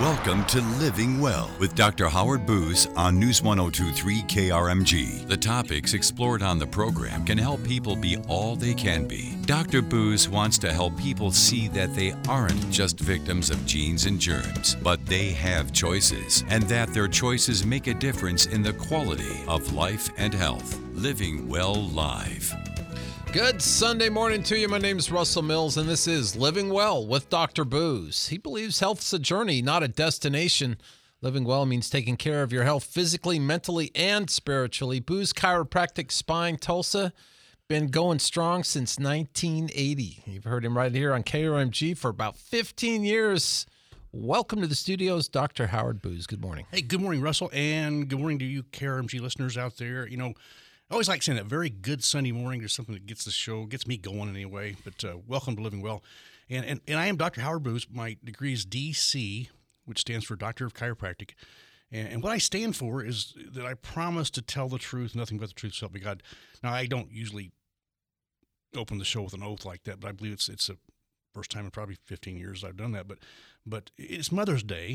Welcome to Living Well with Dr. Howard Booz on News 102.3 KRMG. The topics explored on the program can help people be all they can be. Dr. Booz wants to help people see that they aren't just victims of genes and germs, but they have choices, and that their choices make a difference in the quality of life and health. Living Well Live. Good Sunday morning to you. My name is Russell Mills, and this is Living Well with Dr. Booz. He believes health's a journey, not a destination. Living well means taking care of your health physically, mentally, and spiritually. Booz Chiropractic Spine, Tulsa, been going strong since 1980. You've heard him right here on KRMG for about 15 years. Welcome to the studios, Dr. Howard Booz. Good morning. Hey, good morning, Russell, and good morning to you KRMG listeners out there. You know, I always like saying that very good Sunday morning. There's something that gets the show, gets me going anyway. But welcome to Living Well. And I am Dr. Howard Booz. My degree is DC, which stands for Doctor of Chiropractic. And what I stand for is that I promise to tell the truth, nothing but the truth, so help me God. Now, I don't usually open the show with an oath like that, but I believe it's the first time in probably 15 years I've done that. But it's Mother's Day.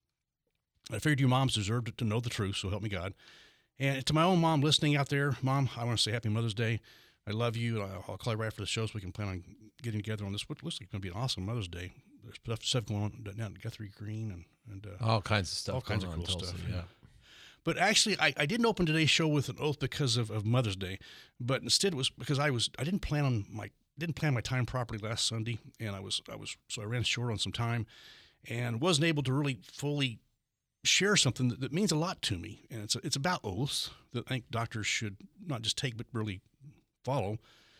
I figured you moms deserved to know the truth, so help me God. And to my own mom listening out there, Mom, I want to say Happy Mother's Day. I love you. I'll call you right after the show so we can plan on getting together on this. What looks like it's going to be an awesome Mother's Day. There's stuff going on down at Guthrie Green and all kinds of stuff. All kinds of cool Tulsa, stuff. Yeah. But actually, I didn't open today's show with an oath because of Mother's Day, but instead it was because I didn't plan my time properly last Sunday, and so I ran short on some time, and wasn't able to really fully share something that means a lot to me, and it's about oaths that I think doctors should not just take but really follow.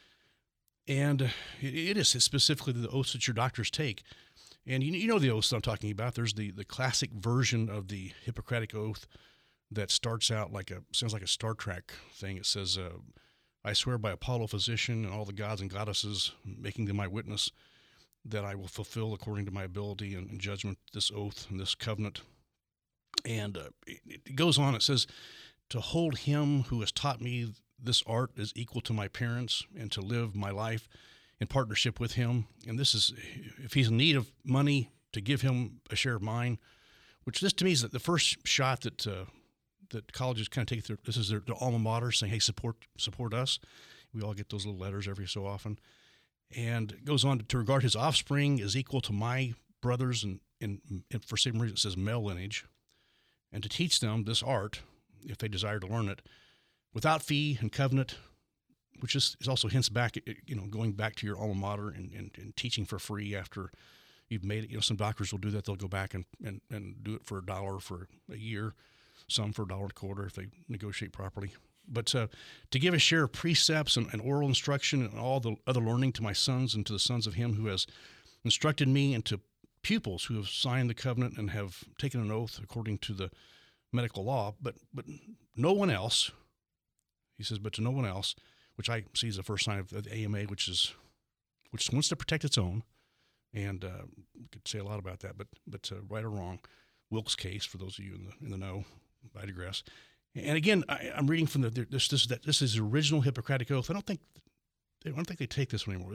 And it's specifically the oaths that your doctors take. And you know the oaths I'm talking about. There's the classic version of the Hippocratic Oath that starts out sounds like a Star Trek thing. It says, I swear by Apollo physician and all the gods and goddesses, making them my witness, that I will fulfill according to my ability and judgment this oath and this covenant. And it goes on, it says, to hold him who has taught me this art is equal to my parents, and to live my life in partnership with him. And this is, if he's in need of money, to give him a share of mine, which this to me is the first shot that colleges kind of take. This is their alma mater saying, hey, support us. We all get those little letters every so often. And it goes on to regard his offspring as equal to my brothers, and for some reason it says male lineage, and to teach them this art, if they desire to learn it, without fee and covenant, which is also hints back at, going back to your alma mater and teaching for free after you've made it. Some doctors will do that. They'll go back and do it for $1 for a year, some for $1.25 if they negotiate properly. But to give a share of precepts and oral instruction and all the other learning to my sons and to the sons of him who has instructed me, and to pupils who have signed the covenant and have taken an oath according to the medical law, but no one else, he says, but to no one else, which I see as the first sign of the AMA, which wants to protect its own, and we could say a lot about that, but right or wrong, Wilkes case, for those of you in the know, I digress. And again, I'm reading from this is the original Hippocratic Oath. I don't think they take this one anymore.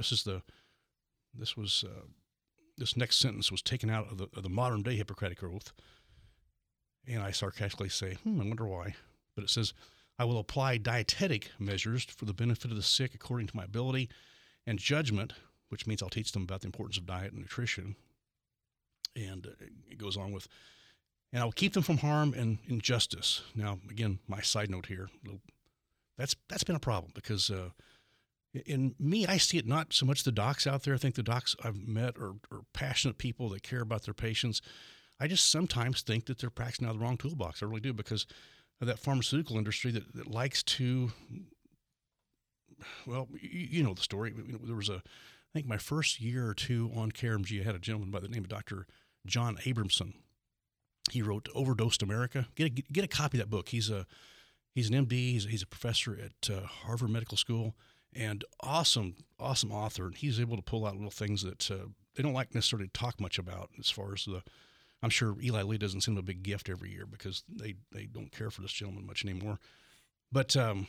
This next sentence was taken out of the modern day Hippocratic Oath. And I sarcastically say, I wonder why. But it says, I will apply dietetic measures for the benefit of the sick according to my ability, and judgment, which means I'll teach them about the importance of diet and nutrition. And it goes on with, and I will keep them from harm and injustice. Now, again, my side note here, that's been a problem because in me, I see it not so much the docs out there. I think the docs I've met are passionate people that care about their patients. I just sometimes think that they're practicing out of the wrong toolbox. I really do, because of that pharmaceutical industry that likes to, well, you know the story. There was I think my first year or two on KRMG, I had a gentleman by the name of Dr. John Abramson. He wrote Overdosed America. Get a copy of that book. He's an MD. He's a professor at Harvard Medical School, and awesome author. And he's able to pull out little things that they don't like necessarily to talk much about as far as I'm sure Eli Lilly doesn't send him a big gift every year because they don't care for this gentleman much anymore. But, and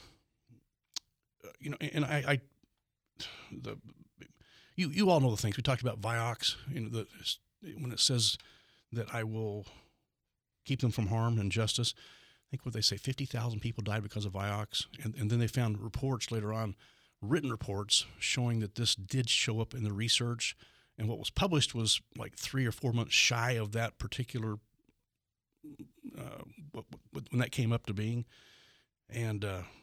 you all know the things. We talked about Vioxx, when it says that I will keep them from harm and injustice. I think what they say, 50,000 people died because of Vioxx. And then they found reports later on, written reports, showing that this did show up in the research. And what was published was like 3 or 4 months shy of that particular, when that came up to being. And,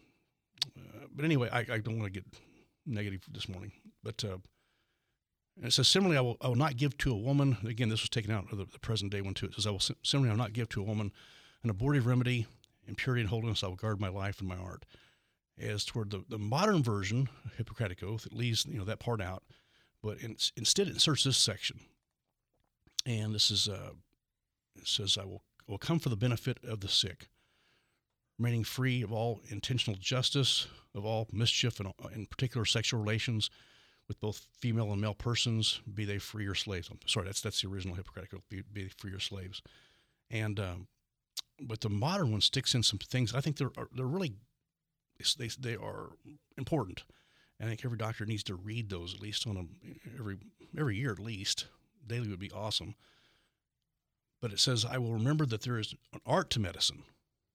but anyway, I don't want to get negative this morning. But and it says, similarly, I will not give to a woman, again, this was taken out of the present day one too. It says, similarly, I will not give to a woman an abortive remedy. In purity and holiness, I will guard my life and my art. As toward the modern version, Hippocratic Oath, it leaves that part out, but instead it inserts this section. And this is, it says, I will come for the benefit of the sick, remaining free of all intentional justice, of all mischief, and in particular sexual relations with both female and male persons, be they free or slaves. I'm sorry, that's the original Hippocratic Oath, be they free or slaves. And but the modern one sticks in some things. I think they're really, they are important. And I think every doctor needs to read those at least on every year at least. Daily would be awesome. But it says, I will remember that there is an art to medicine,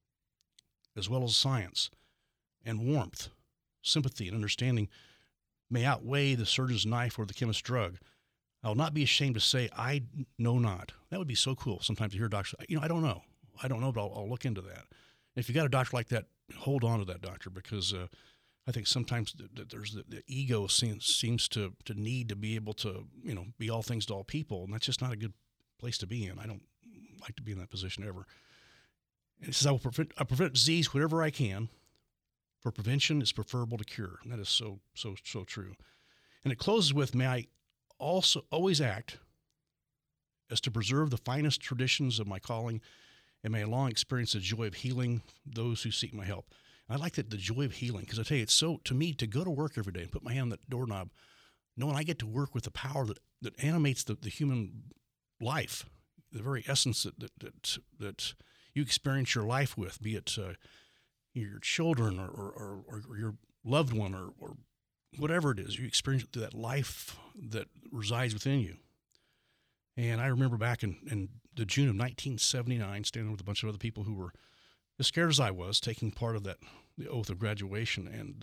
as well as science, and warmth, sympathy, and understanding may outweigh the surgeon's knife or the chemist's drug. I will not be ashamed to say, I know not. That would be so cool sometimes to hear doctors, I don't know. I don't know, but I'll look into that. If you got a doctor like that, hold on to that doctor, because I think sometimes there's the ego seems to need to be able to, be all things to all people, and that's just not a good place to be in. I don't like to be in that position ever. And it says, I will prevent disease whatever I can, for prevention is preferable to cure. And that is so true. And it closes with, may I also always act as to preserve the finest traditions of my calling, and may I long experience the joy of healing those who seek my help. And I like that, the joy of healing, because I tell you, it's so, to me, to go to work every day and put my hand on that doorknob, knowing I get to work with the power that animates the human life, the very essence that you experience your life with, be it your children or your loved one or whatever it is, you experience that life that resides within you. And I remember back in the June of 1979, standing with a bunch of other people who were as scared as I was, taking part of the oath of graduation, and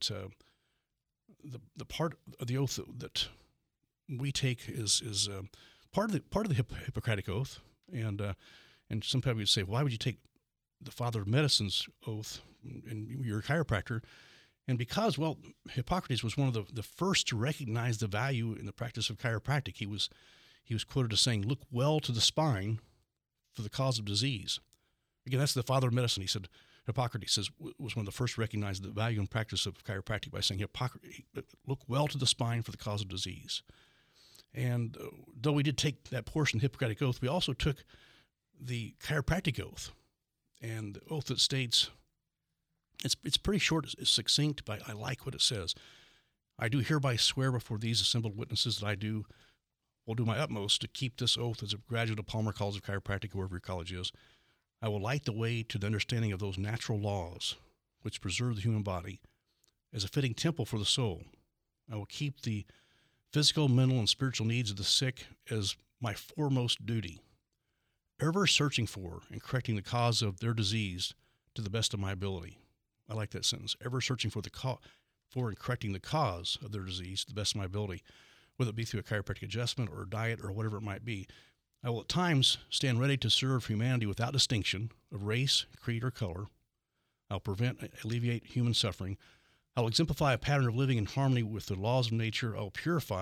the part of the oath that we take is part of the Hippocratic Oath, and some people would say, why would you take the Father of Medicine's oath, and you're a chiropractor? And because, well, Hippocrates was one of the first to recognize the value in the practice of chiropractic. He was quoted as saying, look well to the spine for the cause of disease. Again, that's the Father of Medicine. He said, Hippocrates was one of the first to recognize the value and practice of chiropractic by saying, look well to the spine for the cause of disease. And though we did take that portion of the Hippocratic Oath, we also took the chiropractic oath, and the oath that states, it's pretty short, it's succinct, but I like what it says. I do hereby swear before these assembled witnesses that I will do my utmost to keep this oath as a graduate of Palmer College of Chiropractic, wherever your college is. I will light the way to the understanding of those natural laws which preserve the human body as a fitting temple for the soul. I will keep the physical, mental, and spiritual needs of the sick as my foremost duty, ever searching for and correcting the cause of their disease to the best of my ability. I like that sentence. Ever searching for and correcting the cause of their disease to the best of my ability, whether it be through a chiropractic adjustment or a diet or whatever it might be. I will at times stand ready to serve humanity without distinction of race, creed, or color. I'll alleviate human suffering. I'll exemplify a pattern of living in harmony with the laws of nature. With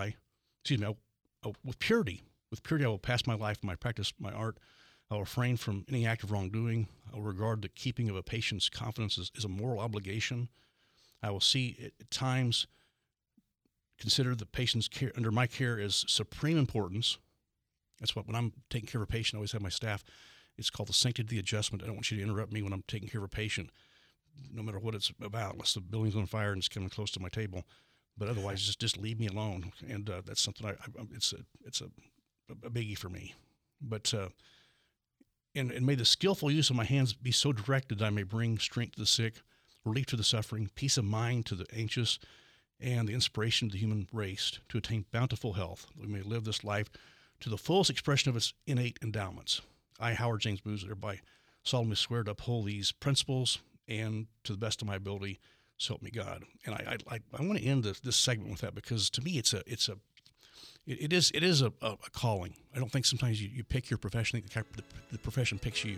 purity I will pass my life and my practice, my art. I'll refrain from any act of wrongdoing. I'll regard the keeping of a patient's confidence as a moral obligation. I will see at times consider the patient's care under my care as supreme importance. That's what, when I'm taking care of a patient, I always have my staff. It's called the sanctity of the adjustment. I don't want you to interrupt me when I'm taking care of a patient, no matter what it's about, unless the building's on fire and it's coming close to my table. But otherwise, just leave me alone. And that's something it's a biggie for me. But and may the skillful use of my hands be so directed that I may bring strength to the sick, relief to the suffering, peace of mind to the anxious, and the inspiration of the human race to attain bountiful health. We may live this life to the fullest expression of its innate endowments. I, Howard James Booz, thereby solemnly swear to uphold these principles and to the best of my ability, so help me God. And I want to end this segment with that, because to me it is a calling. I don't think sometimes you pick your profession. I think the profession picks you.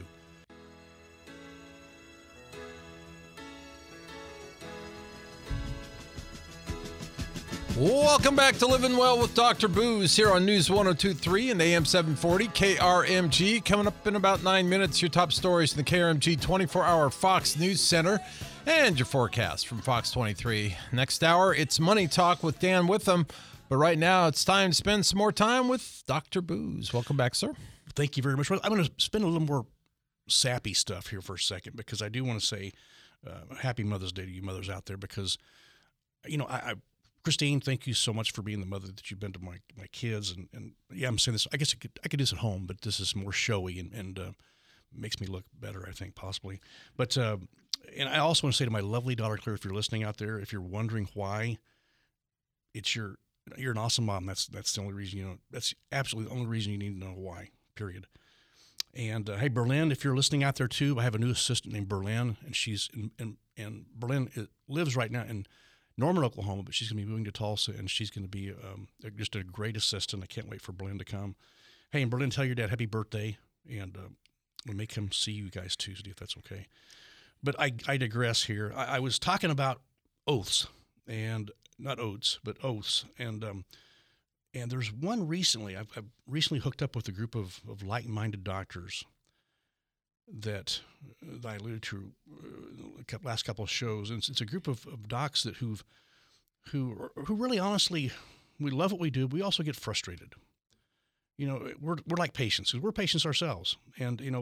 Welcome back to Living Well with Dr. Booz here on News 102.3 and AM 740 KRMG. Coming up in about 9 minutes, your top stories in the KRMG 24-hour Fox News Center and your forecast from Fox 23. Next hour, it's Money Talk with Dan Witham. But right now, it's time to spend some more time with Dr. Booz. Welcome back, sir. Thank you very much. I'm going to spend a little more sappy stuff here for a second, because I do want to say happy Mother's Day to you mothers out there, because, Christine, thank you so much for being the mother that you've been to my kids. And yeah, I'm saying this, I guess I could do this at home, but this is more showy and makes me look better, I think, possibly. But, and I also want to say to my lovely daughter, Claire, if you're listening out there, if you're wondering why you're an awesome mom, that's the only reason, that's absolutely the only reason you need to know why, period. And hey, Berlin, if you're listening out there too, I have a new assistant named Berlin, and she's in Berlin lives right now in Norman, Oklahoma, but she's going to be moving to Tulsa, and she's going to be just a great assistant. I can't wait for Berlin to come. Hey, and Berlin, tell your dad happy birthday, and we'll make him see you guys Tuesday, if that's okay. But I digress here. I was talking about oaths, and not oats, but oaths, and there's one recently. I've recently hooked up with a group of like-minded doctors that I alluded to last couple of shows. And it's a group of docs that who really honestly, we love what we do. We also get frustrated. We're like patients, because we're patients ourselves. And in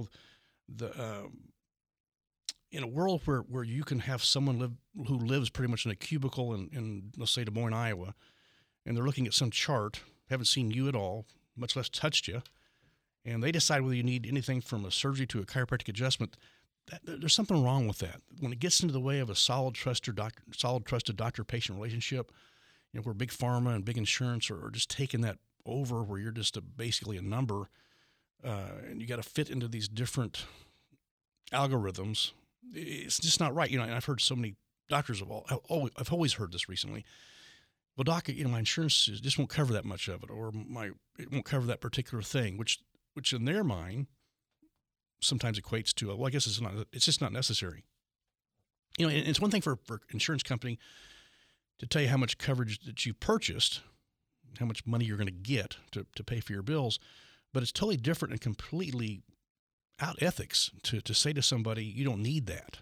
a world where you can have someone who lives pretty much in a cubicle in let's say Des Moines, Iowa, and they're looking at some chart, haven't seen you at all, much less touched you, and they decide whether you need anything from a surgery to a chiropractic adjustment, there's something wrong with that. When it gets into the way of a solid, trusted doctor-patient relationship, where big pharma and big insurance are just taking that over, where you're just basically a number, and you got to fit into these different algorithms, it's just not right. And I've heard so many doctors I've always heard this recently. Well, doc, my insurance just won't cover that much of it, or it won't cover that particular thing, which in their mind sometimes equates to, well, I guess it's just not necessary. And it's one thing for insurance company to tell you how much coverage that you purchased, how much money you're going to get to pay for your bills, but it's totally different and completely out ethics to say to somebody, you don't need that.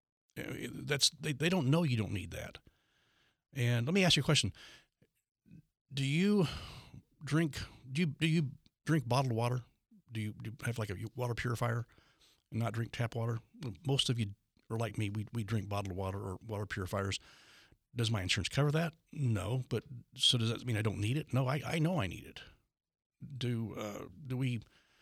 They don't know you don't need that. And let me ask you a question. Do you drink bottled water? Do you have like a water purifier and not drink tap water? Most of you are like me. We drink bottled water or water purifiers. Does my insurance cover that? No. But so does that mean I don't need it? No, I know I need it. Do we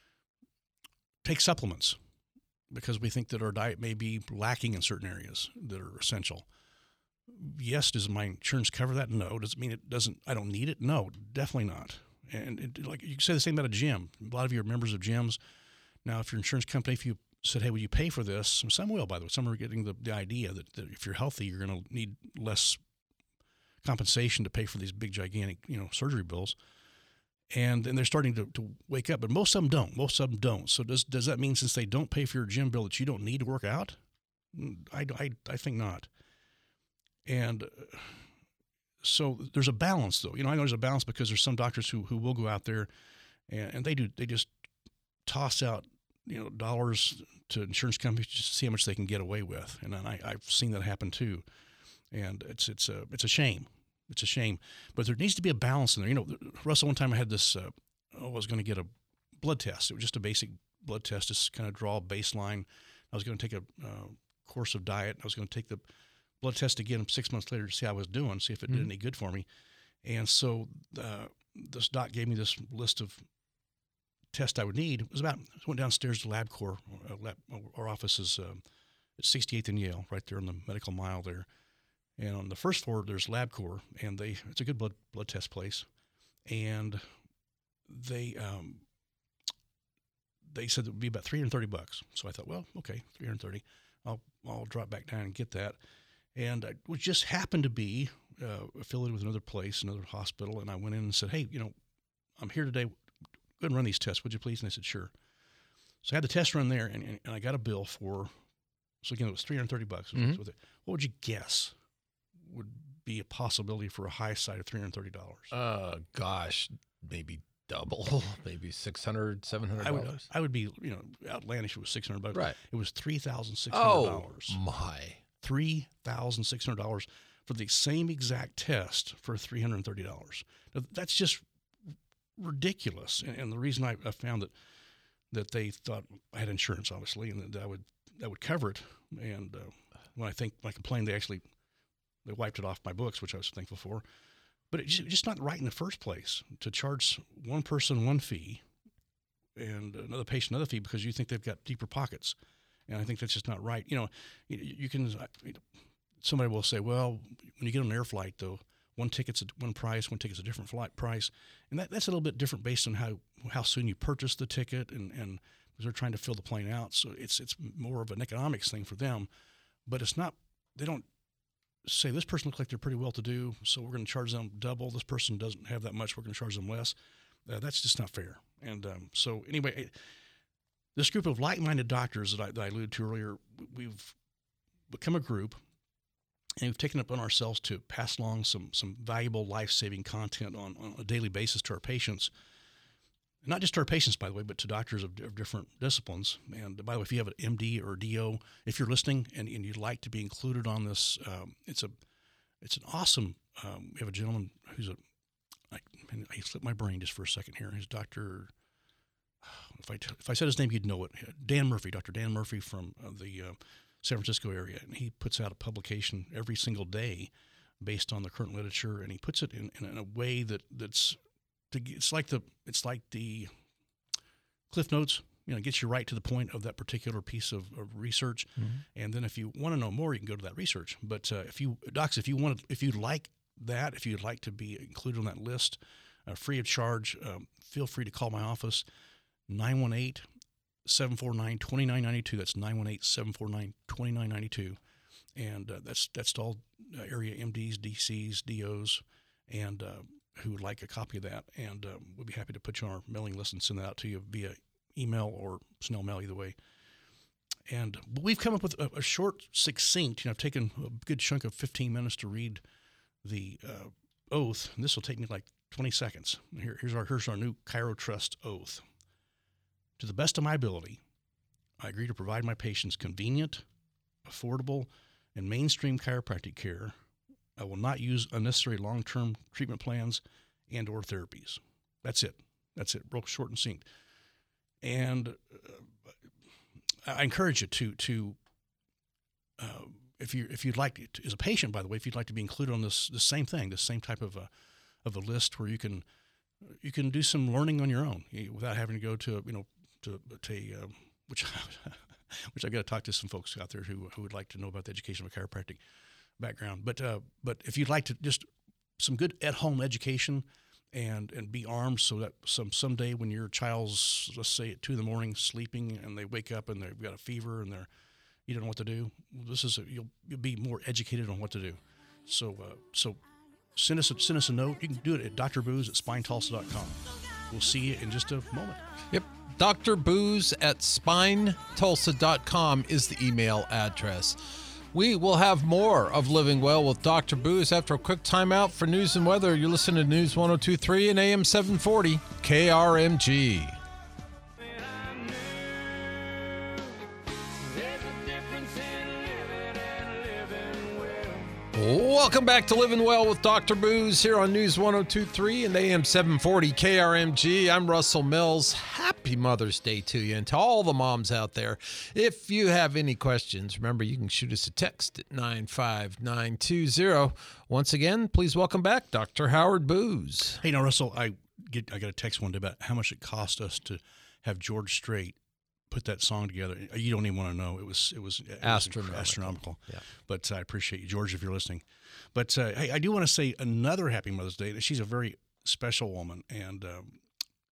take supplements because we think that our diet may be lacking in certain areas that are essential? Yes. Does my insurance cover that? No. Does it mean it doesn't? I don't need it? No, definitely not. And like you can say the same about a gym. A lot of you are members of gyms. Now, if your insurance company, if you said, hey, will you pay for this? Some will, by the way. Some are getting the idea that if you're healthy, you're going to need less compensation to pay for these big, gigantic, surgery bills. And they're starting to wake up. But most of them don't. So does that mean since they don't pay for your gym bill that you don't need to work out? I think not. And so there's a balance, though. I know there's a balance because there's some doctors who will go out there and they just toss out, dollars to insurance companies just to see how much they can get away with. And I've seen that happen too. And it's a shame. It's a shame. But there needs to be a balance in there. Russell, one time I had this, I was going to get a blood test. It was just a basic blood test, just kind of draw a baseline. I was going to take a course of diet. I was going to take the blood test again 6 months later to see how I was doing, see if it did any good for me. And so this doc gave me this list of tests I would need. I went downstairs to LabCorp. Our office is at 68th and Yale, right there on the medical mile there. And on the first floor, there's LabCorp, and it's a good blood test place. And they said it would be about $330. So I thought, well, okay, $330. I'll drop back down and get that. And I just happened to be affiliated with another place, another hospital, and I went in and said, hey, I'm here today. Go ahead and run these tests, would you please? And they said, sure. So I had the test run there, and I got a bill for, so again, it was $330. Mm-hmm. With it. What would you guess would be a possibility for a high side of $330? Gosh, maybe double, maybe $600, $700. I would be, outlandish. It was $600. Right. It was $3,600. Oh my! $3,600 for the same exact test for $330. Now, that's just ridiculous. And the reason I found that they thought I had insurance, obviously, and that would cover it. And when I complained, they wiped it off my books, which I was thankful for. But it's just not right in the first place to charge one person one fee and another patient another fee because you think they've got deeper pockets. And I think that's just not right. You can, somebody will say, well, when you get on an air flight, though, one ticket's one price, one ticket's a different flight price. And that's a little bit different based on how soon you purchase the ticket and because they're trying to fill the plane out. So it's more of an economics thing for them. But it's not, they don't say this person looks like they're pretty well-to-do, so we're going to charge them double. This person doesn't have that much, we're going to charge them less. That's just not fair. And so anyway, this group of like-minded doctors that I alluded to earlier, we've become a group, and we've taken it upon ourselves to pass along some valuable life-saving content on a daily basis to our patients. Not just to our patients, by the way, but to doctors of different disciplines. And by the way, if you have an MD or DO, if you're listening and you'd like to be included on this, it's an awesome. We have a gentleman who's I slipped my brain just for a second here. He's Dr. If I said his name, you'd know it. Dan Murphy, Dr. Dan Murphy from the San Francisco area, and he puts out a publication every single day based on the current literature, and he puts it in a way that's. It's like the Cliff Notes, gets you right to the point of that particular piece of research. Mm-hmm. And then if you want to know more, you can go to that research. But if you'd like that, if you'd like to be included on that list, free of charge, feel free to call my office, 918-749-2992. That's 918-749-2992. And that's all area MDs, DCs, DOs, and who would like a copy of that, and we'll be happy to put you on our mailing list and send that out to you via email or snail mail, either way. And we've come up with a short, succinct, I've taken a good chunk of 15 minutes to read the oath, and this will take me like 20 seconds. Here's our new ChiroTrust oath. To the best of my ability, I agree to provide my patients convenient, affordable, and mainstream chiropractic care. I will not use unnecessary long-term treatment plans and or therapies. That's it. Real short and succinct. And I encourage you to if you'd like to, as a patient, by the way, if you'd like to be included on this same thing, this same type of a list where you can do some learning on your own without having to go to which I've got to talk to some folks out there who would like to know about the education of a chiropractic background. But if you'd like to just some good at-home education and be armed so that someday when your child's, let's say at 2 a.m. sleeping and they wake up and they've got a fever and you don't know what to do, you'll be more educated on what to do. So send us a note. You can do it at drbooz@spinetulsa.com. We'll see you in just a moment. Yep. drbooz@spinetulsa.com is the email address. We will have more of Living Well with Dr. Booz after a quick timeout for news and weather. You're listening to News 102.3 and AM 740 KRMG. Welcome back to Living Well with Dr. Booz here on News 102.3 and AM 740 KRMG. I'm Russell Mills. Happy Mother's Day to you and to all the moms out there. If you have any questions, remember you can shoot us a text at 95920. Once again, please welcome back Dr. Howard Booz. Hey, now Russell, I got a text one day about how much it cost us to have George Strait put that song together. You don't even want to know. It was astronomical. Yeah. But I appreciate you, George, if you're listening. But hey, I do want to say another Happy Mother's Day. She's a very special woman, and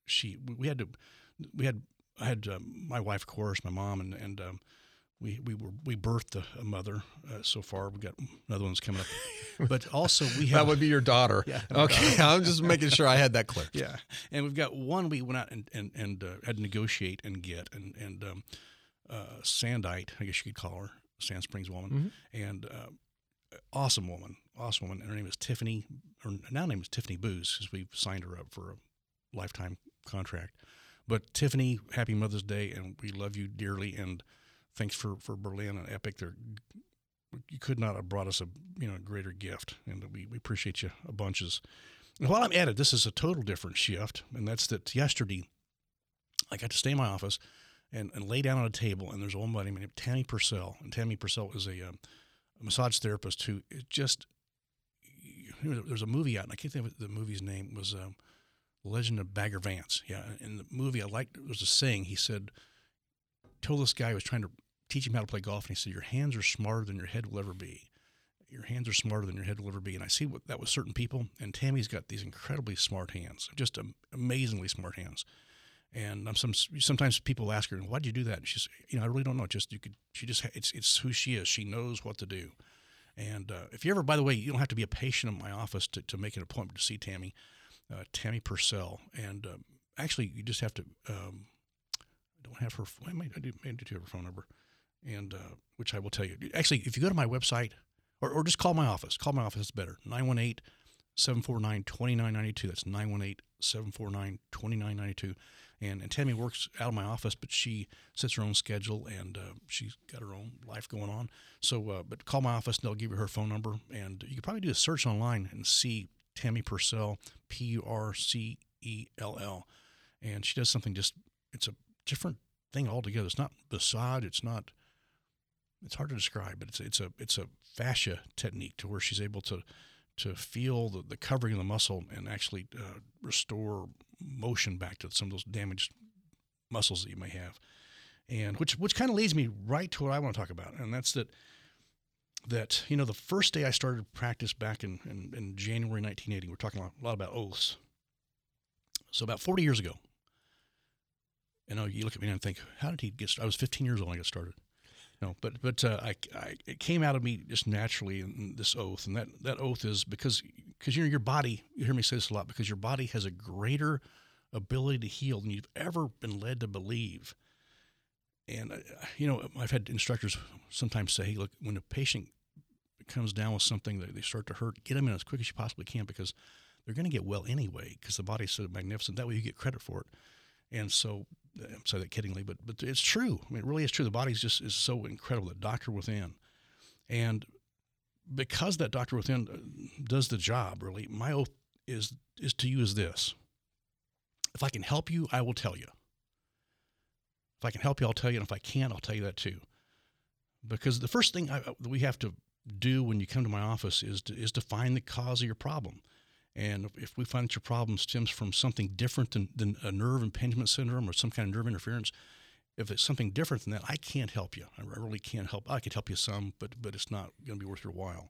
I had my wife, of course, my mom, and we birthed a mother so far. We got another one's coming up, but also we have That would be your daughter. Yeah. Okay. I'm just making sure I had that clear. yeah, and we've got one we went out and had to negotiate and get and Sandite, I guess you could call her, Sand Springs woman, and awesome woman, and her name is Tiffany. Her now name is Tiffany Booz because we've signed her up for a lifetime contract. But Tiffany, happy Mother's Day, and we love you dearly. And thanks for Berlin and Epic. You could not have brought us a greater gift, and we appreciate you a bunches. And while I'm at it, this is a total different shift, and that's that yesterday I got to stay in my office and lay down on a table, and there's a woman named Tammy Purcell, and Tammy Purcell is a massage therapist who is just. There's a movie out, and I can't think of the movie's name. Was Legend of Bagger Vance. Yeah, in the movie, there was a saying. He said, told this guy who was trying to teach him how to play golf, and he said, your hands are smarter than your head will ever be. Your hands are smarter than your head will ever be. And I see that with certain people, and Tammy's got these incredibly smart hands, just amazingly smart hands. And sometimes people ask her, why did you do that? And she's, I really don't know. It's who she is. She knows what to do. And if you ever, by the way, you don't have to be a patient in my office to make an appointment to see Tammy. Tammy Purcell, and actually, you just have to. I don't have her. I may do have her phone number, and which I will tell you. Actually, if you go to my website, or just call my office. Call my office. It's better. 918-749-2992. That's 918-749-2992. And Tammy works out of my office, but she sets her own schedule, and she's got her own life going on. So, but call my office, and they'll give you her phone number, and you can probably do a search online and see Tammy Purcell, Purcell, and she does something it's a different thing altogether. It's not massage. It's hard to describe, but it's a fascia technique to where she's able to feel the covering of the muscle and actually restore motion back to some of those damaged muscles that you may have, and which kind of leads me right to what I want to talk about, and that's that the first day I started practice back in January 1980, we're talking a lot about oaths. So about 40 years ago, you look at me and think, how did he get started? I was 15 years old when I got started. But it came out of me just naturally in this oath, and that oath is because your body, you hear me say this a lot, because your body has a greater ability to heal than you've ever been led to believe. And, I've had instructors sometimes say, hey, look, when a patient comes down with something that they start to hurt, get them in as quick as you possibly can, because they're going to get well anyway, because the body's so magnificent. That way you get credit for it. And so, I'm saying that kiddingly, but it's true. I mean, it really is true. The body is so incredible, the doctor within. And because that doctor within does the job, really, my oath is to you is this. If I can help you, I will tell you. If I can help you, I'll tell you. And if I can't, I'll tell you that too. Because the first thing that we have to do when you come to my office is to find the cause of your problem. And if we find that your problem stems from something different than a nerve impingement syndrome or some kind of nerve interference, if it's something different than that, I can't help you. I really can't help. I could help you some, but it's not going to be worth your while.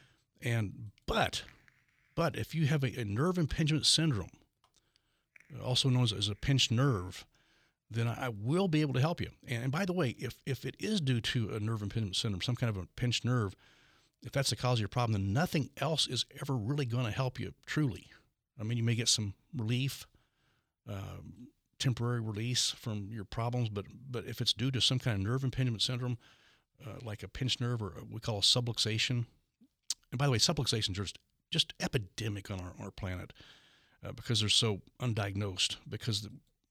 But if you have a nerve impingement syndrome, also known as a pinched nerve, then I will be able to help you. And by the way, if it is due to a nerve impingement syndrome, some kind of a pinched nerve, if that's the cause of your problem, then nothing else is ever really going to help you truly. I mean, you may get some relief, temporary release from your problems, but if it's due to some kind of nerve impingement syndrome, like a pinched nerve or we call a subluxation, and by the way, subluxations are just epidemic on our planet because they're so undiagnosed, because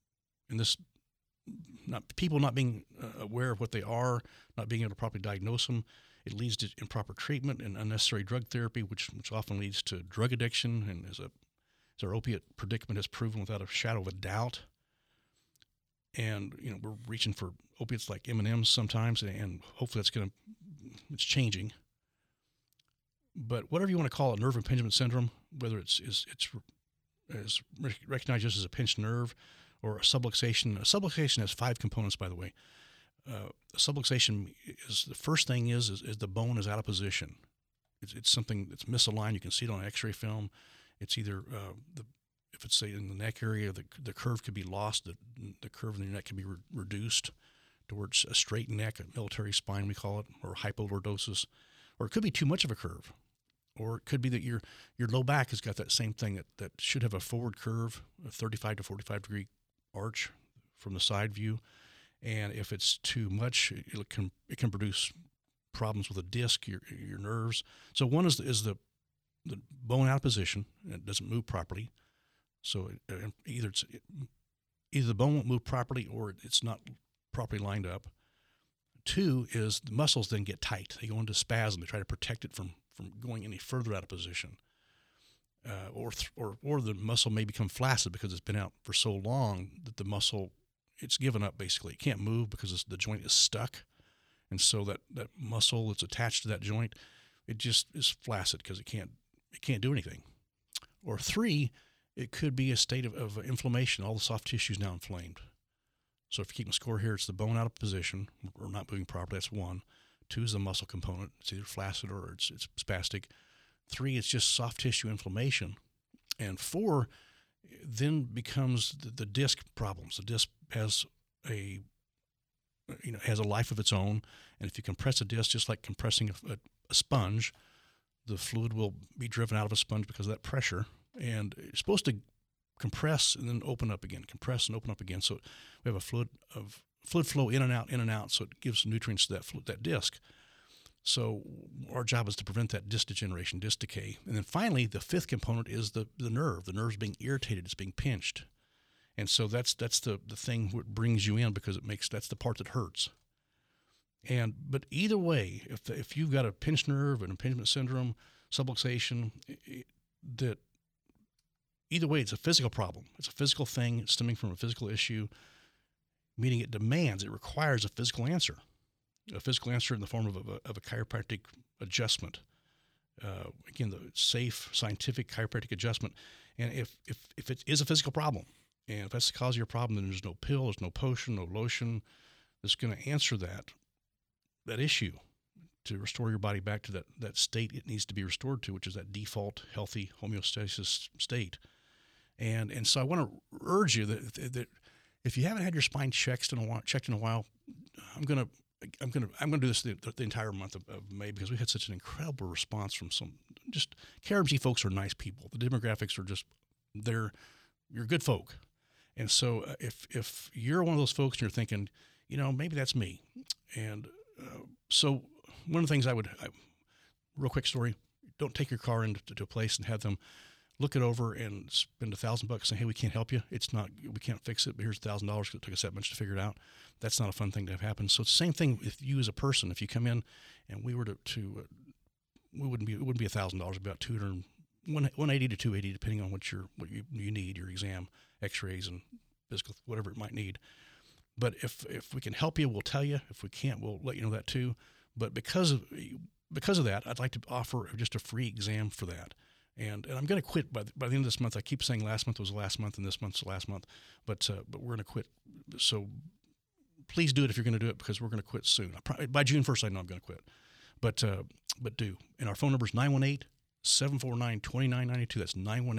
people not being aware of what they are, not being able to properly diagnose them, it leads to improper treatment and unnecessary drug therapy, which often leads to drug addiction, and as our opiate predicament has proven without a shadow of a doubt. And we're reaching for opiates like M&Ms sometimes, and hopefully it's changing. But whatever you want to call it, nerve impingement syndrome, whether it's recognized just as a pinched nerve or a subluxation. A subluxation has 5 components, by the way. A subluxation is the first thing is the bone is out of position. It's something that's misaligned. You can see it on X-ray film. It's either if it's say in the neck area, the curve could be lost. The curve in your neck can be reduced towards a straight neck, a military spine we call it, or hypolordosis. Or it could be too much of a curve. Or it could be that your low back has got that same thing that should have a forward curve, a 35 to 45 degree arch from the side view. And if it's too much, it can produce problems with the disc, your nerves. So one is the bone out of position, and it doesn't move properly. So either the bone won't move properly or it's not properly lined up. Two is the muscles then get tight. They go into spasm. They try to protect it from going any further out of position. Or the muscle may become flaccid because it's been out for so long that the muscle, it's given up basically. It can't move because the joint is stuck. And so that muscle that's attached to that joint, it just is flaccid because it can't do anything. Or three, it could be a state of inflammation. All the soft tissue is now inflamed. So if you're keeping score here, it's the bone out of position or not moving properly. That's one. Two is the muscle component. It's either flaccid or it's spastic. Three, it's just soft tissue inflammation. And four then becomes the disc problems. The disc has a life of its own. And if you compress a disc, just like compressing a sponge, the fluid will be driven out of a sponge because of that pressure. And it's supposed to compress and then open up again, compress and open up again. So we have a fluid flow in and out, so it gives nutrients to that disc. So our job is to prevent that disc degeneration, disc decay. And then finally, the fifth component is the nerve. The nerve's being irritated, it's being pinched. And so that's the thing that brings you in because that's the part that hurts. But either way, if you've got a pinched nerve, an impingement syndrome, subluxation, that either way, it's a physical problem. It's a physical thing. It's stemming from a physical issue, meaning it requires a physical answer in the form of a chiropractic adjustment. Again, the safe, scientific chiropractic adjustment. And if it is a physical problem, and if that's the cause of your problem, then there's no pill, there's no potion, no lotion that's going to answer that issue to restore your body back to that state it needs to be restored to, which is that default healthy homeostasis state. And so I want to urge you that if you haven't had your spine checked in a while, I'm gonna do this the entire month of May because we had such an incredible response from some just KRMG folks are nice people. The demographics are you're good folk. And so if you're one of those folks and you're thinking, maybe that's me. And so one of the things real quick story, don't take your car into a place and have them look it over and spend $1,000 saying, hey, we can't help you. We can't fix it, but here's $1,000 because it took us that much to figure it out. That's not a fun thing to have happen. So it's the same thing with you as a person. If you come in and we were it wouldn't be $1,000, about $180 to $280, depending on what you need, your exam, x-rays and physical, whatever it might need. But if we can help you, we'll tell you. If we can't, we'll let you know that too. But because of that, I'd like to offer just a free exam for that. And I'm going to quit by the end of this month. I keep saying last month was the last month and this month's the last month, but we're going to quit. So please do it if you're going to do it because we're going to quit soon. By June 1st, I know I'm going to quit. But do. And our phone number is 918-749-2992. That's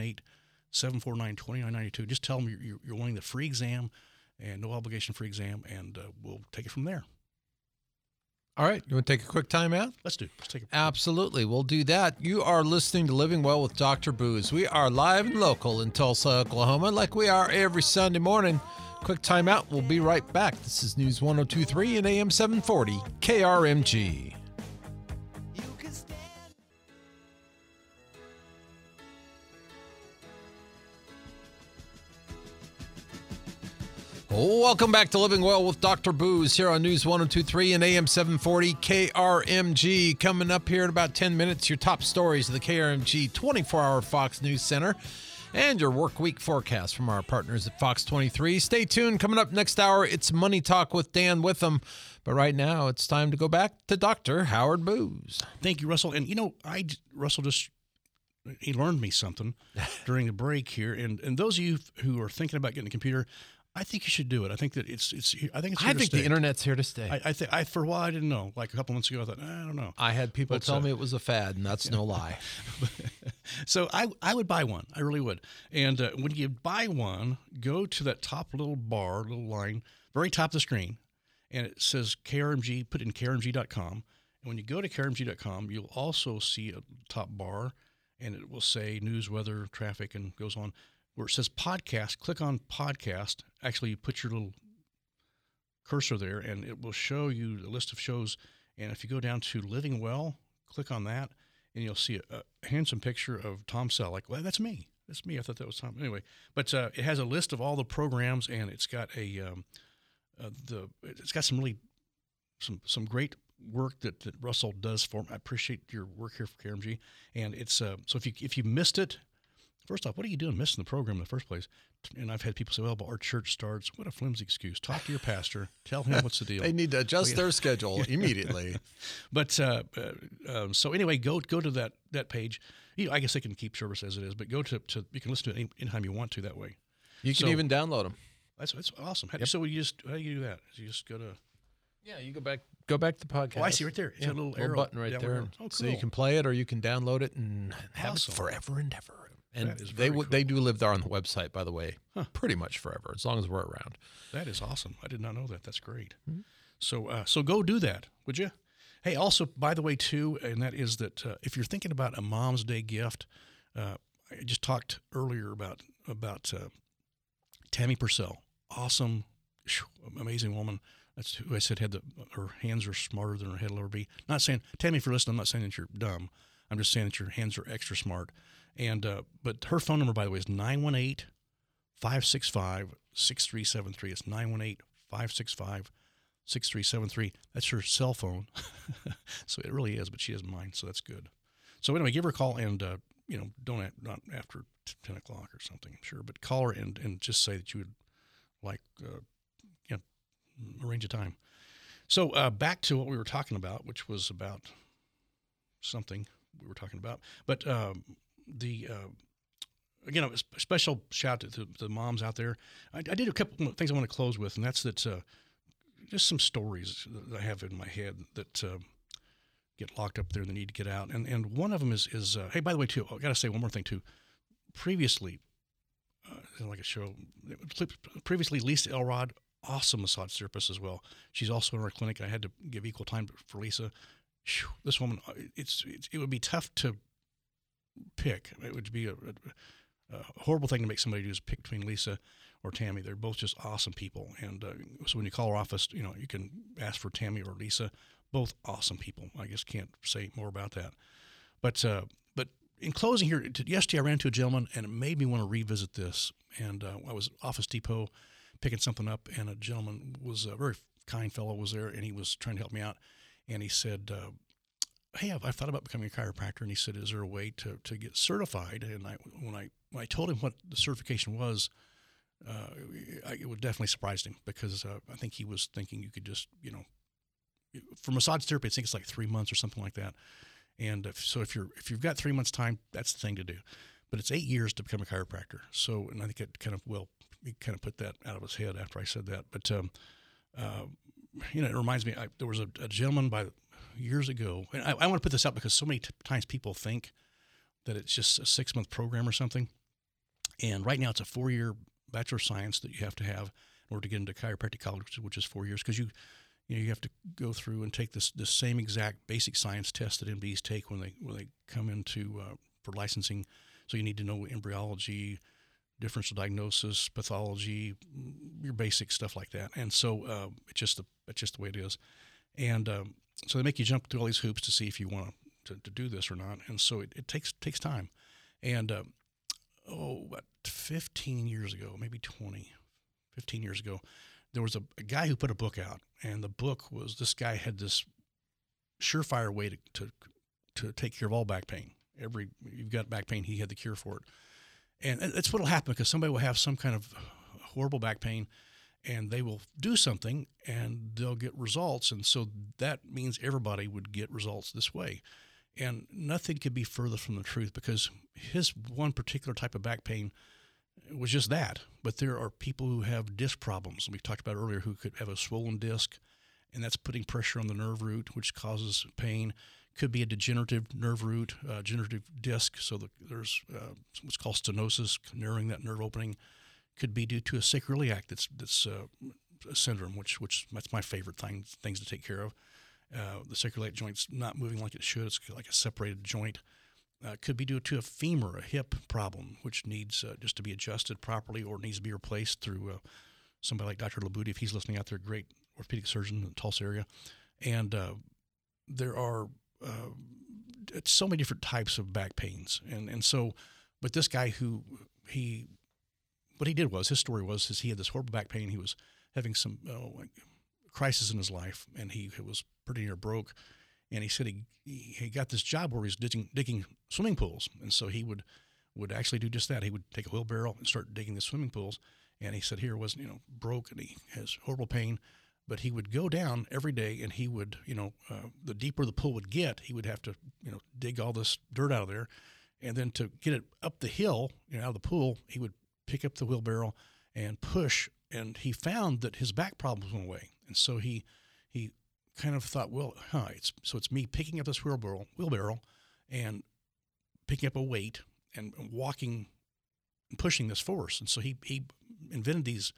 918-749-2992. Just tell them you're wanting the free exam and no obligation free exam, and we'll take it from there. All right. You want to take a quick time out? Let's take a Absolutely. We'll do that. You are listening to Living Well with Dr. Booz. We are live and local in Tulsa, Oklahoma, like we are every Sunday morning. Quick time out. We'll be right back. This is News 102.3 and AM 740 KRMG. Welcome back to Living Well with Dr. Booz here on News 102.3 and AM 740 KRMG. Coming up here in about 10 minutes, your top stories of the KRMG 24-hour Fox News Center and your work week forecast from our partners at Fox 23. Stay tuned. Coming up next hour, it's Money Talk with Dan Witham. But right now, it's time to go back to Dr. Howard Booz. Thank you, Russell. And, Russell he learned me something during the break here. And those of you who are thinking about getting a computer, I think you should do it. I think that it's here to stay. The internet's here to stay. For a while I didn't know. Like a couple months ago, I thought, I don't know. I had people tell me it was a fad, and that's no lie. So I would buy one. I really would. And when you buy one, go to that top little bar, little line, very top of the screen, and it says KRMG, put it in krmg.com. And when you go to krmg.com, you'll also see a top bar, and it will say news, weather, traffic, and goes on. Where it says podcast, click on podcast. Actually, you put your little cursor there, and it will show you the list of shows. And if you go down to Living Well, click on that, and you'll see a handsome picture of Tom Selleck. Well, that's me. That's me. I thought that was Tom. Anyway, but it has a list of all the programs, and it's got it's got some really some great work that Russell does for me. I appreciate your work here for KRMG, and it's so if you missed it. First off, what are you doing missing the program in the first place? And I've had people say, well, but our church starts. What a flimsy excuse. Talk to your pastor. Tell him what's the deal. They need to adjust their schedule immediately. But so anyway, go to that page. I guess they can keep service as it is, but go to you can listen to it anytime you want to that way. You can even download them. That's awesome. So how do you do that? You just go to... Yeah, you go back to the podcast. Oh, I see right there. It's a little arrow button right there. Oh, cool. So you can play it or you can download it and have it forever and ever. And they do live there on the website, by the way, pretty much forever, as long as we're around. That is awesome. I did not know that. That's great. Mm-hmm. So go do that, would you? Hey, also, by the way, too, and that is that if you're thinking about a Mom's Day gift, I just talked earlier about Tammy Purcell. Awesome, amazing woman. That's who I said her hands are smarter than her head will ever be. Not saying, Tammy, if you're listening, I'm not saying that you're dumb. I'm just saying that your hands are extra smart. And but her phone number, by the way, is 918-565-6373. It's 918-565-6373. That's her cell phone. So it really is, but she has mine, so that's good. So anyway, give her a call and, not after 10 o'clock or something, I'm sure, but call her and just say that you would like, arrange a time. So back to what we were talking about, which was about something we were talking about. But again, a special shout out to the moms out there. I did a couple of things I want to close with, and that's that just some stories that I have in my head that get locked up there and they need to get out. And one of them is hey, by the way, too, I got to say one more thing, too. Previously, like a show, previously Lisa Elrod, awesome massage therapist as well. She's also in our clinic. I had to give equal time for Lisa. Whew, this woman, it would be tough to pick. It would be a horrible thing to make somebody do is pick between Lisa or Tammy. They're both just awesome people. And so when you call our office, you can ask for Tammy or Lisa. Both awesome people. I just can't say more about that. But in closing here, yesterday I ran into a gentleman, and it made me want to revisit this. And I was at Office Depot picking something up, and a gentleman was a very kind fellow was there, and he was trying to help me out. And he said, hey, I've thought about becoming a chiropractor. And he said, is there a way to get certified? And when I told him what the certification was, it would definitely surprised him because I think he was thinking you could just, for massage therapy, I think it's like 3 months or something like that. And so if you've got 3 months time, that's the thing to do. But it's 8 years to become a chiropractor. So, and I think it he kind of put that out of his head after I said that. But, it reminds me, there was a gentleman years ago, and I want to put this out because so many times people think that it's just a 6-month program or something. And right now it's a 4-year Bachelor of Science that you have to have in order to get into chiropractic college, which is 4 years, because you have to go through and take this same exact basic science test that MDs take when they come into for licensing. So you need to know embryology, differential diagnosis, pathology, your basic stuff like that. And so it's just the way it is. And so they make you jump through all these hoops to see if you want to do this or not. And so it takes time. And about 15 years ago, maybe 15 years ago, there was a guy who put a book out, and the book was, this guy had this surefire way to take care of all back pain. You've got back pain, he had the cure for it. And that's what will happen, because somebody will have some kind of horrible back pain, and they will do something, and they'll get results. And so that means everybody would get results this way. And nothing could be further from the truth, because his one particular type of back pain was just that. But there are people who have disc problems, we talked about earlier, who could have a swollen disc, and that's putting pressure on the nerve root, which causes pain. Could be a degenerative nerve root, degenerative disc. So there's what's called stenosis, narrowing that nerve opening. Could be due to a sacroiliac that's a syndrome, which that's my favorite things to take care of. The sacroiliac joint's not moving like it should. It's like a separated joint. Could be due to a femur, a hip problem, which needs just to be adjusted properly or needs to be replaced through somebody like Dr. Labudi, if he's listening out there, great orthopedic surgeon in the Tulsa area. And there are so many different types of back pains. And so, but this guy what he did was, his story was, he had this horrible back pain. He was having some crisis in his life, and he was pretty near broke. And he said he got this job where he was digging swimming pools. And so he would actually do just that. He would take a wheelbarrow and start digging the swimming pools. And he said here was, broke, and he has horrible pain. But he would go down every day, and he would, the deeper the pool would get, he would have to, dig all this dirt out of there. And then to get it up the hill, out of the pool, he would pick up the wheelbarrow and push. And he found that his back problems went away. And so he kind of thought, well, it's me picking up this wheelbarrow and picking up a weight and walking and pushing this force. And so he invented these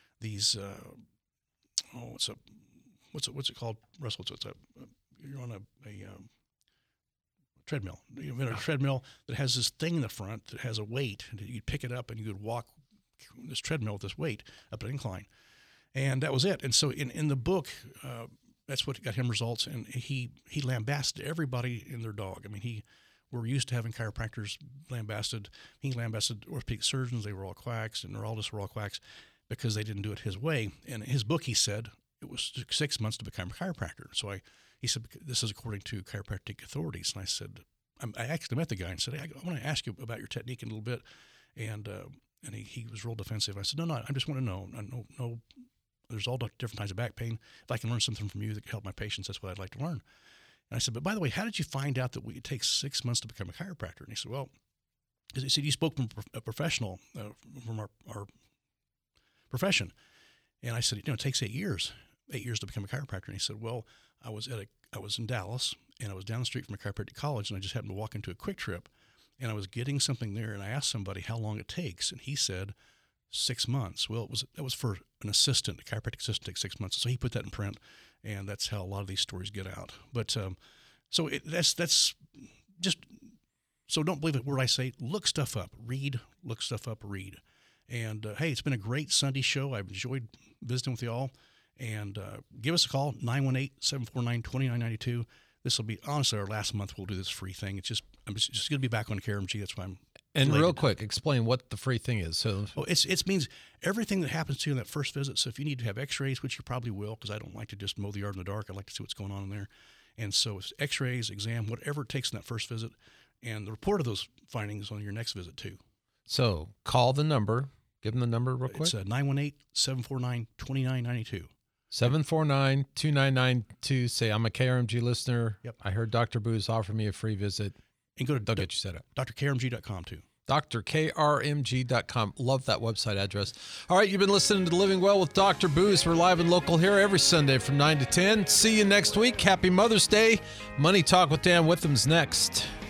what's it called, Russell? You're on a treadmill. You invented a treadmill that has this thing in the front that has a weight, and you'd pick it up and you would walk this treadmill with this weight up an incline. And that was it. And so in the book, that's what got him results. And he lambasted everybody and their dog. I mean, we're used to having chiropractors lambasted. He lambasted orthopedic surgeons. They were all quacks, and neurologists were all quacks because they didn't do it his way. And in his book, he said it was 6 months to become a chiropractor. So he said, this is according to chiropractic authorities. And I said, I actually met the guy and said, hey, I want to ask you about your technique in a little bit. And he was real defensive. I said, no, I just want to know. No, there's all different kinds of back pain. If I can learn something from you that can help my patients, that's what I'd like to learn. And I said, but by the way, how did you find out that it takes 6 months to become a chiropractor? And he said, well, because he said, you spoke from a professional from our profession. And I said, it takes 8 years to become a chiropractor. And he said, well, I was in Dallas, and I was down the street from a chiropractic college, and I just happened to walk into a Quick Trip, and I was getting something there, and I asked somebody how long it takes, and he said 6 months. Well, that was for an assistant, a chiropractic assistant takes 6 months. So he put that in print, and that's how a lot of these stories get out. But that's just, so don't believe a word I say. Look stuff up, read. And hey, it's been a great Sunday show. I've enjoyed visiting with you all. And give us a call, 918-749-2992. This will be, honestly, our last month we'll do this free thing. I'm just going to be back on KRMG. That's why I'm And real quick, explain what the free thing is. So, it means everything that happens to you in that first visit. So if you need to have x-rays, which you probably will, because I don't like to just mow the yard in the dark. I like to see what's going on in there. And so it's x-rays, exam, whatever it takes in that first visit, and the report of those findings on your next visit too. So call the number. Give them the number real quick. It's 918-749-2992. 749-2992. Say, I'm a KRMG listener. Yep. I heard Dr. Booz offer me a free visit. And go to They'll get you set up. drkrmg.com too. drkrmg.com. Love that website address. All right, you've been listening to Living Well with Dr. Booz. We're live and local here every Sunday from 9 to 10. See you next week. Happy Mother's Day. Money Talk with Dan Witham's next.